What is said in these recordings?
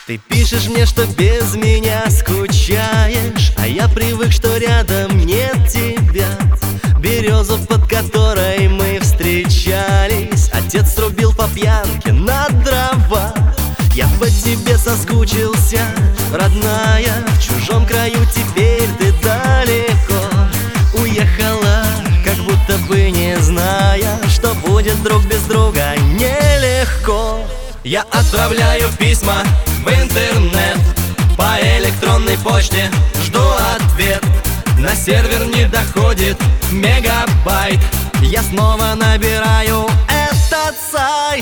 Ты пишешь мне, что без меня скучаешь, а я привык, что рядом нет тебя. Березу, под которой мы встречались, отец срубил по пьянке на дрова. Я по тебе соскучился, родная, в чужом краю теперь ты далеко. Уехала, как будто бы не зная, что будет друг без друга нелегко. Я отправляю письма в интернет, по электронной почте жду ответ. На сервер не доходит мегабайт. Я снова набираю этот сайт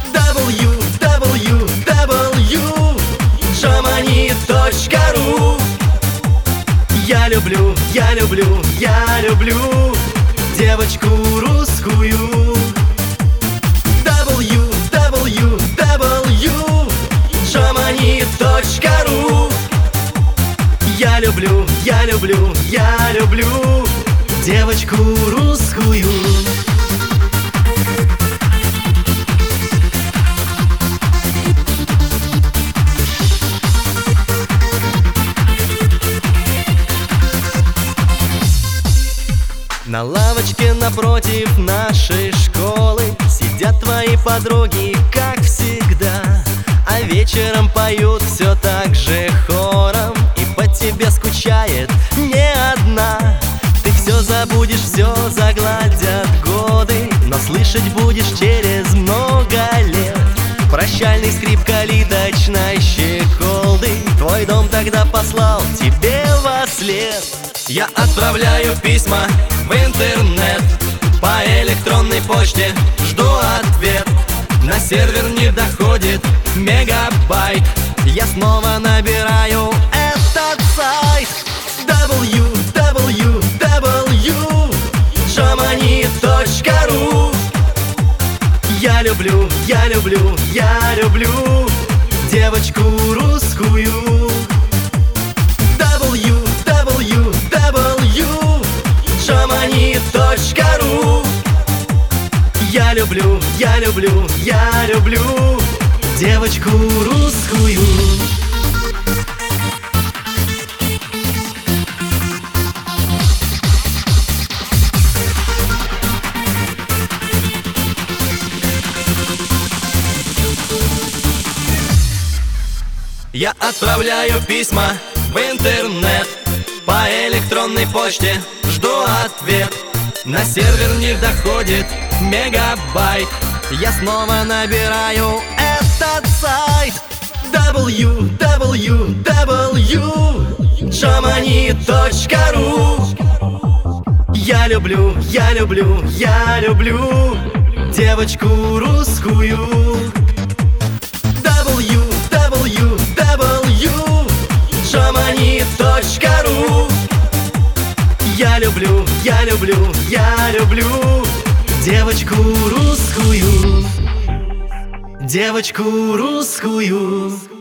www.jomani.ru. Я люблю, я люблю, я люблю девочку русскую. www.jomani.ru. Я люблю, я люблю, я люблю девочку русскую. На лавочке напротив нашей школы сидят твои подруги, как всегда, а вечером поют все так же хором, и по тебе скучает не одна. Ты все забудешь, все загладят годы, но слышать будешь через много лет прощальный скрип калиточной щеколды. Твой дом тогда послал тебе вослед. Я отправляю письма в интернет, по электронной почте жду ответ. На сервер не доходит мегабайт. Я снова набираю этот сайт www.jomani.ru. Я люблю, я люблю, я люблю девочку русскую. www.jomani.ru. Я люблю, я люблю, я люблю девочку русскую. Я отправляю письма в интернет, по электронной почте жду ответ. На сервер не доходит мегабайт. Я снова набираю этот сайт www.jomani.ru. Я люблю, я люблю, я люблю девочку русскую. www.jomani.ru. Я люблю, я люблю, я люблю девочку русскую. Девочку русскую.